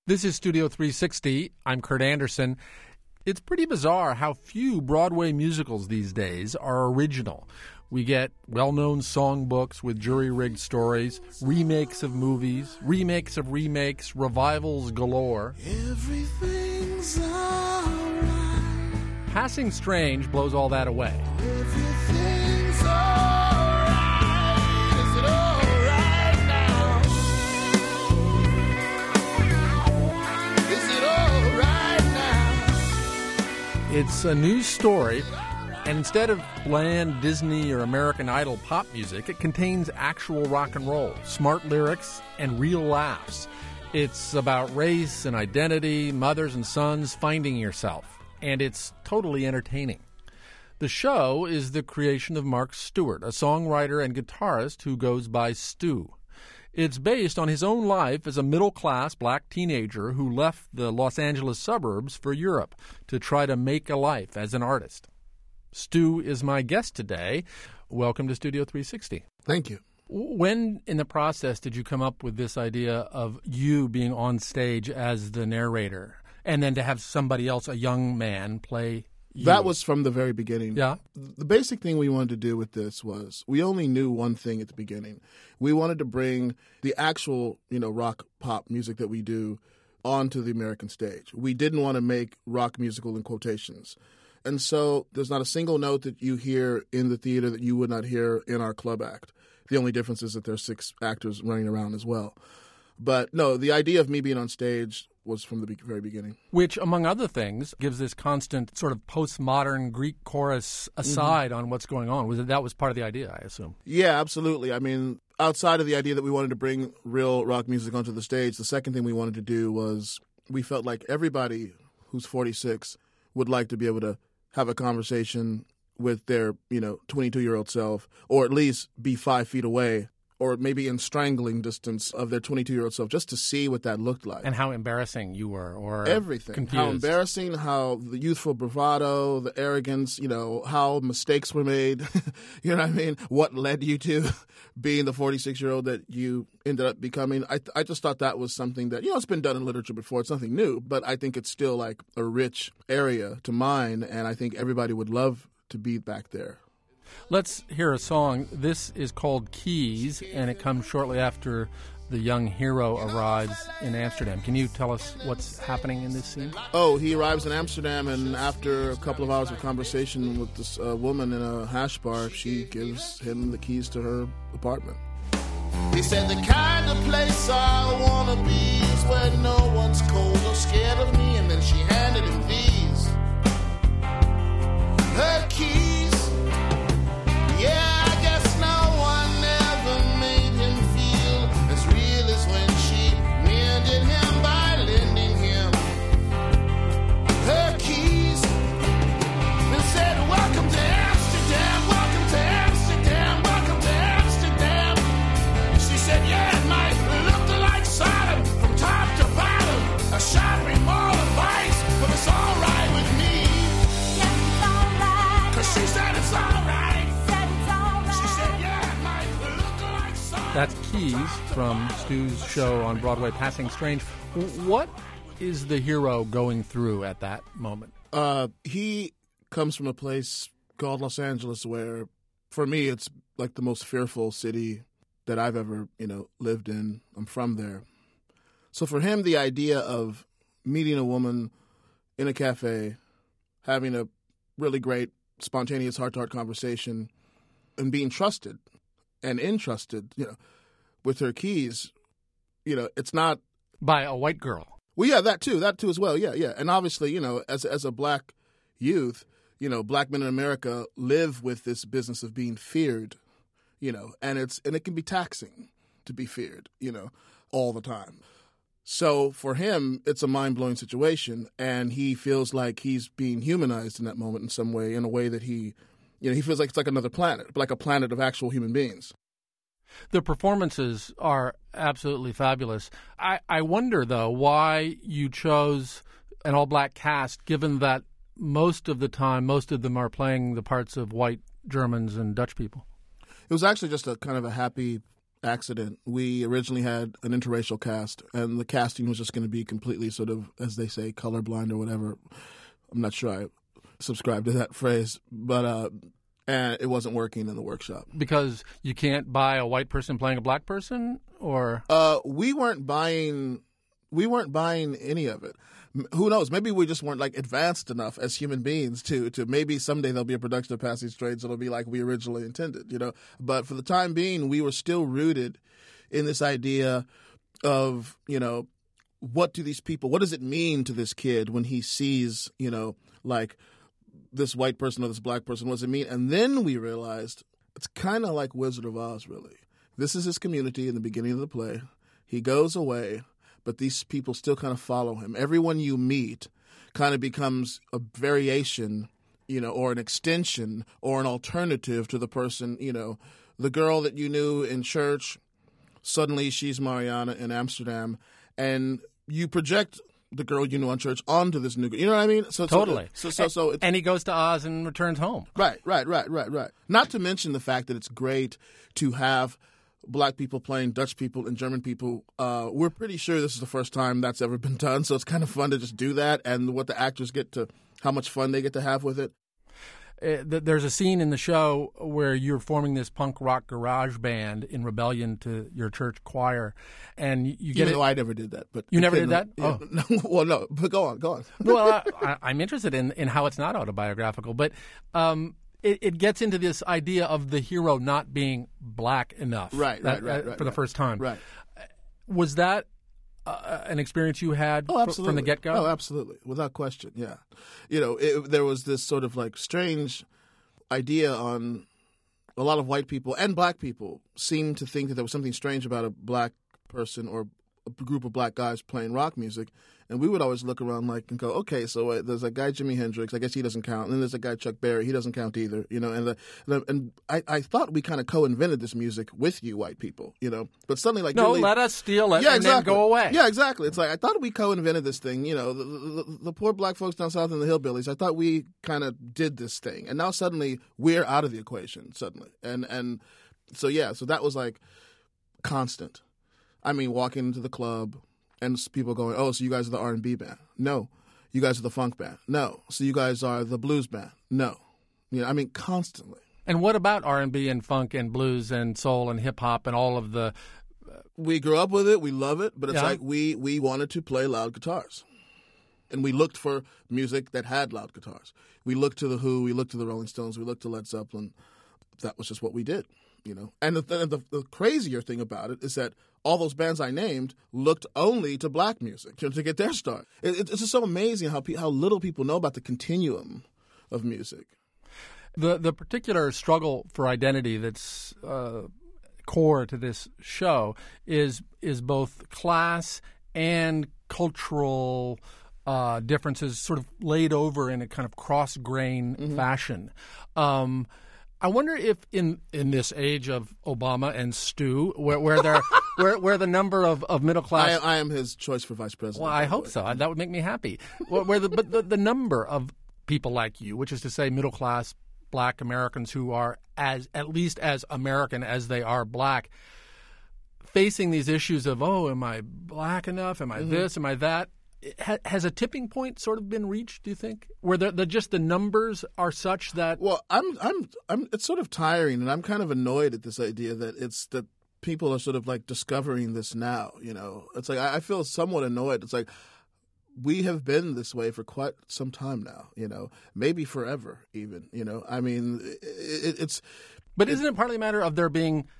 This is Studio 360. I'm Kurt Anderson. It's pretty bizarre how few Broadway musicals these days are original. We get well-known songbooks with jury-rigged stories, remakes of movies, remakes of remakes, revivals galore. Everything's alright. Passing Strange blows all that away. Everything's alright. Is it alright now? Is it alright now? It's a new story, and instead of bland Disney or American Idol pop music, it contains actual rock and roll, smart lyrics, and real laughs. It's about race and identity, mothers and sons, finding yourself, and it's totally entertaining. The show is the creation of Mark Stewart, a songwriter and guitarist who goes by Stu. It's based on his own life as a middle-class black teenager who left the Los Angeles suburbs for Europe to try to make a life as an artist. Stu is my guest today. Welcome to Studio 360. Thank you. When in the process did you come up with this idea of you being on stage as the narrator and then to have somebody else, a young man, play you? That was from the very beginning. Yeah. The basic thing we wanted to do with this was we only knew one thing at the beginning. We wanted to bring the actual, rock pop music that we do onto the American stage. We didn't want to make rock musical in quotations. And so there's not a single note that you hear in the theater that you would not hear in our club act. The only difference is that there's 6 actors running around as well. But no, the idea of me being on stage was from the very beginning. Which, among other things, gives this constant sort of postmodern Greek chorus aside on what's going on. That was part of the idea, I assume. Yeah, absolutely. I mean, outside of the idea that we wanted to bring real rock music onto the stage, the second thing we wanted to do was we felt like everybody who's 46 would like to be able to have a conversation with their, 22-year-old self, or at least be 5 feet away, or maybe in strangling distance of their 22-year-old self, just to see what that looked like. And how embarrassing you were, or everything. Confused. How embarrassing, how the youthful bravado, the arrogance, how mistakes were made. You know what I mean? What led you to being the 46-year-old that you ended up becoming. I just thought that was something that, it's been done in literature before. It's nothing new, but I think it's still like a rich area to mine, and I think everybody would love to be back there. Let's hear a song. This is called Keys, and it comes shortly after the young hero arrives in Amsterdam. Can you tell us what's happening in this scene? Oh, he arrives in Amsterdam, and after a couple of hours of conversation with this woman in a hash bar, she gives him the keys to her apartment. He said, the kind of place I want to be is where no one's cold or scared of me. And then she handed him these, her keys. Yeah, I guess no one ever made him feel as real as when she mended him by lending him her keys. And said, welcome to Amsterdam, welcome to Amsterdam, welcome to Amsterdam. And she said, yeah, it might look like Sodom from top to bottom, a shopping mall of vice, but it's all right with me. Yes, it's all right. 'Cause she said it's all right. That's Keys from Stu's show on Broadway, Passing Strange. What is the hero going through at that moment? He comes from a place called Los Angeles where, for me, it's like the most fearful city that I've ever, lived in. I'm from there. So for him, the idea of meeting a woman in a cafe, having a really great, spontaneous heart-to-heart conversation, and being trusted and entrusted, with her keys, it's not by a white girl. Well, yeah, that too as well. Yeah. And obviously, as a black youth, black men in America live with this business of being feared, and it can be taxing to be feared, all the time. So for him, it's a mind-blowing situation, and he feels like he's being humanized in that moment in some way, in a way that he feels like it's like another planet, like a planet of actual human beings. The performances are absolutely fabulous. I wonder, though, why you chose an all-black cast, given that most of the time, most of them are playing the parts of white Germans and Dutch people. It was actually just a kind of a happy accident. We originally had an interracial cast, and the casting was just going to be completely sort of, as they say, colorblind or whatever. I'm not sure I subscribe to that phrase, but and it wasn't working in the workshop. Because you can't buy a white person playing a black person, or we weren't buying any of it. Who knows? Maybe we just weren't like advanced enough as human beings to maybe someday there'll be a production of Passage Trades that'll be like we originally intended, you know. But for the time being, we were still rooted in this idea of, you know, what does it mean to this kid when he sees, you know, like this white person or this black person? What does it mean? And then we realized it's kind of like Wizard of Oz, really. This is his community in the beginning of the play. He goes away, but these people still kind of follow him. Everyone you meet kind of becomes a variation, you know, or an extension or an alternative to the person, you know. The girl that you knew in church, suddenly she's Mariana in Amsterdam, and you project the girl you knew on church onto this new girl. You know what I mean? Totally. So and he goes to Oz and returns home. Right. Not to mention the fact that it's great to have black people playing Dutch people and German people. We're pretty sure this is the first time that's ever been done, so it's kind of fun to just do that, and what the actors how much fun they get to have with it. There's a scene in the show where you're forming this punk rock garage band in rebellion to your church choir, and you get Even though I never did that, but you never did that. Yeah, no, well, no, but go on. Well, I'm interested in how it's not autobiographical, but it gets into this idea of the hero not being black enough, right, for the first time. Right. Was that an experience you had from the get-go? Oh, absolutely. Without question, yeah. You know, there was this sort of like strange idea on a lot of white people and black people seemed to think that there was something strange about a black person or a group of black guys playing rock music. And we would always look around and go, okay, so there's a guy, Jimi Hendrix, I guess he doesn't count. And then there's a guy, Chuck Berry, he doesn't count either, you know. And I thought we kind of co-invented this music with you white people, you know. But suddenly, like, no, let us steal it and then go away. Yeah, exactly. It's like, I thought we co-invented this thing, you know. The poor black folks down south and the hillbillies, I thought we kind of did this thing. And now suddenly we're out of the equation, suddenly. And so, yeah, so that was like constant. I mean, walking into the club, and people going, oh, so you guys are the R&B band? No. You guys are the funk band? No. So you guys are the blues band? No. You know, I mean, constantly. And what about R&B and funk and blues and soul and hip-hop and all of the... We grew up with it. We love it. But it's like we wanted to play loud guitars. And we looked for music that had loud guitars. We looked to The Who. We looked to the Rolling Stones. We looked to Led Zeppelin. That was just what we did, you know. And the crazier thing about it is that all those bands I named looked only to black music to get their start. It's just so amazing how little people know about the continuum of music. The particular struggle for identity that's core to this show is both class and cultural differences sort of laid over in a kind of cross-grain fashion. I wonder if in this age of Obama and Stu, where the number of middle class, I am his choice for vice president. Well, I hope so. That would make me happy. But the number of people like you, which is to say middle class black Americans who are at least as American as they are black, facing these issues of, oh, am I black enough? Am I this? Am I that? Has a tipping point sort of been reached, do you think, where just the numbers are such that? Well, it's sort of tiring, and I'm kind of annoyed at this idea that people are sort of like discovering this now. You know, it's like I feel somewhat annoyed. It's like we have been this way for quite some time now. You know, maybe forever, even. You know, I mean, it's. But isn't it partly a matter of there being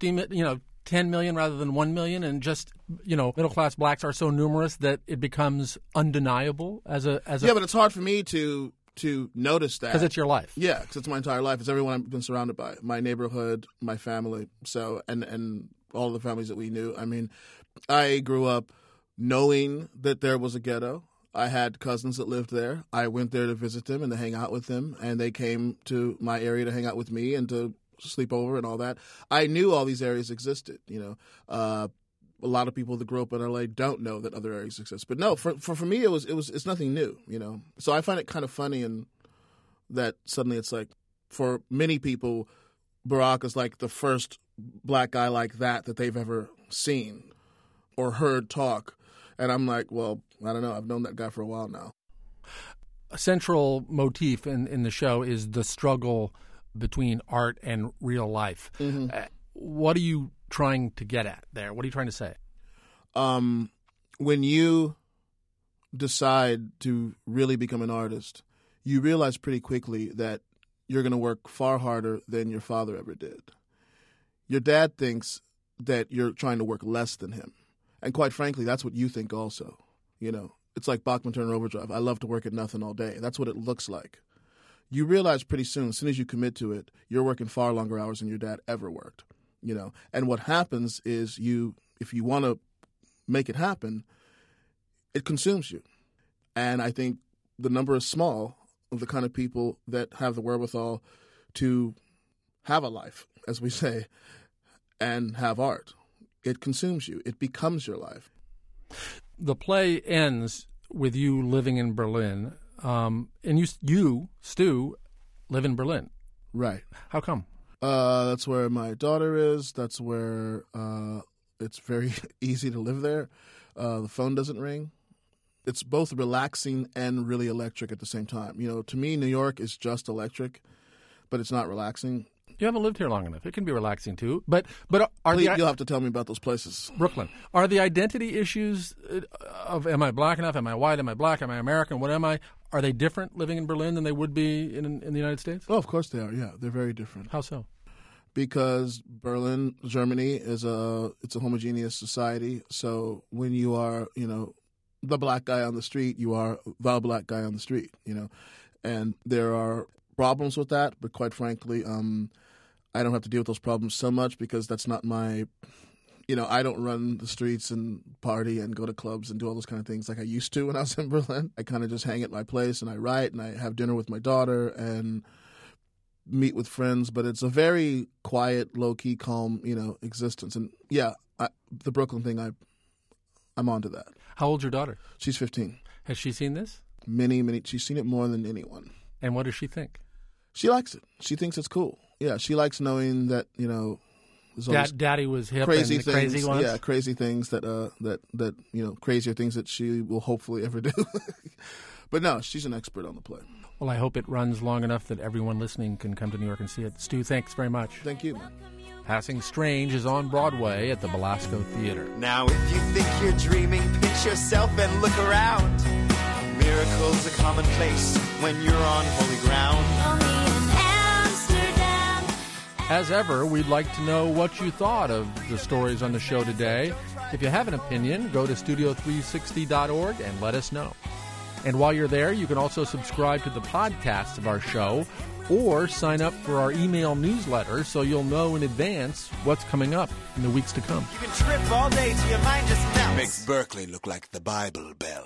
10 million rather than 1 million, and just, you know, middle-class blacks are so numerous that it becomes undeniable as a... Yeah, but it's hard for me to notice that. Because it's your life. Yeah, because it's my entire life. It's everyone I've been surrounded by. My neighborhood, my family, so and all of the families that we knew. I mean, I grew up knowing that there was a ghetto. I had cousins that lived there. I went there to visit them and to hang out with them, and they came to my area to hang out with me and to sleep over and all that. I knew all these areas existed, you know. A lot of people that grew up in LA don't know that other areas exist. But no, for me it's nothing new, you know. So I find it kind of funny and that suddenly it's like for many people Barack is like the first black guy like that they've ever seen or heard talk. And I'm like, well, I don't know. I've known that guy for a while now. A central motif in the show is the struggle between art and real life. Mm-hmm. What are you trying to get at there? What are you trying to say? When you decide to really become an artist, you realize pretty quickly that you're going to work far harder than your father ever did. Your dad thinks that you're trying to work less than him. And quite frankly, that's what you think also. You know, it's like Bachman Turner Overdrive. I love to work at nothing all day. That's what it looks like. You realize pretty soon, as soon as you commit to it, you're working far longer hours than your dad ever worked. You know, and what happens is if you want to make it happen, it consumes you. And I think the number is small of the kind of people that have the wherewithal to have a life, as we say, and have art. It consumes you. It becomes your life. The play ends with you living in Berlin, and you, Stu, live in Berlin. Right. How come? That's where my daughter is. That's where it's very easy to live there. The phone doesn't ring. It's both relaxing and really electric at the same time. You know, to me, New York is just electric, but it's not relaxing. You haven't lived here long enough. It can be relaxing too. But you'll have to tell me about those places. Brooklyn. Are the identity issues of am I black enough? Am I white? Am I black? Am I American? What am I? Are they different living in Berlin than they would be in the United States? Oh, of course they are. Yeah, they're very different. How so? Because Berlin, Germany, it's a homogeneous society. So when you are, you know, the black guy on the street, you are the black guy on the street, you know. And there are problems with that, but quite frankly, I don't have to deal with those problems so much because that's not my, you know, I don't run the streets and party and go to clubs and do all those kind of things like I used to when I was in Berlin. I kind of just hang at my place and I write and I have dinner with my daughter and meet with friends, but it's a very quiet, low-key, calm, you know, existence. And yeah, the Brooklyn thing, I'm onto that. How old's your daughter? She's 15. Has she seen this? Many. She's seen it more than anyone. And what does she think? She likes it. She thinks it's cool. Yeah, she likes knowing that, you know, Daddy was hip crazy and things, crazy ones? Yeah, crazy things that you know, crazier things that she will hopefully ever do. But no, she's an expert on the play. Well, I hope it runs long enough that everyone listening can come to New York and see it. Stu, thanks very much. Thank you, man. Passing Strange is on Broadway at the Belasco Theater. Now if you think you're dreaming, pinch yourself and look around. Miracles are commonplace when you're on holy ground. As ever, we'd like to know what you thought of the stories on the show today. If you have an opinion, go to studio360.org and let us know. And while you're there, you can also subscribe to the podcasts of our show or sign up for our email newsletter so you'll know in advance what's coming up in the weeks to come. You can trip all day till your mind just melts. Makes Berkeley look like the Bible Belt.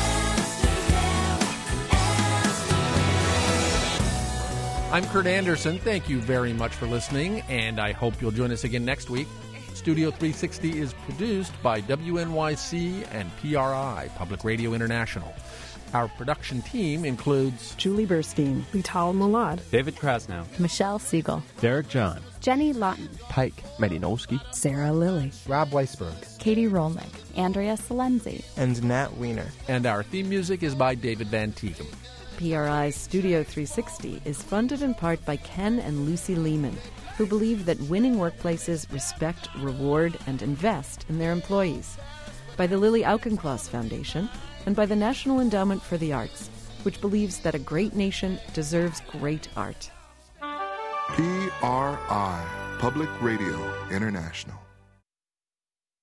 I'm Kurt Anderson. Thank you very much for listening, and I hope you'll join us again next week. Studio 360 is produced by WNYC and PRI, Public Radio International. Our production team includes Julie Burstein, Vital Malad, David Krasnow, Michelle Siegel, Derek John, Jenny Lawton, Pike Malinowski, Sarah Lilly, Rob Weisberg, Katie Rolnick, Andrea Salenzi, and Nat Wiener. And our theme music is by David Van Teegem. PRI's Studio 360 is funded in part by Ken and Lucy Lehman, who believe that winning workplaces respect, reward, and invest in their employees, by the Lily Auchincloss Foundation, and by the National Endowment for the Arts, which believes that a great nation deserves great art. PRI, Public Radio International.